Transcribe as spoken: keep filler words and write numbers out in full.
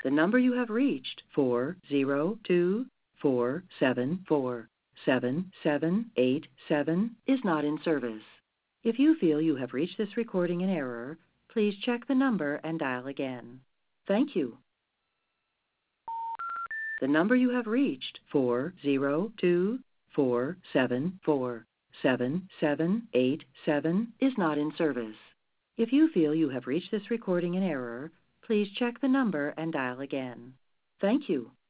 The number you have reached, four zero two four seven four seven seven eight seven, is not in service. If you feel you have reached this recording in error, please check the number and dial again. Thank you. The number you have reached, four zero two four seven four seven seven eight seven, is not in service. If you feel you have reached this recording in error, please check the number and dial again. Thank you.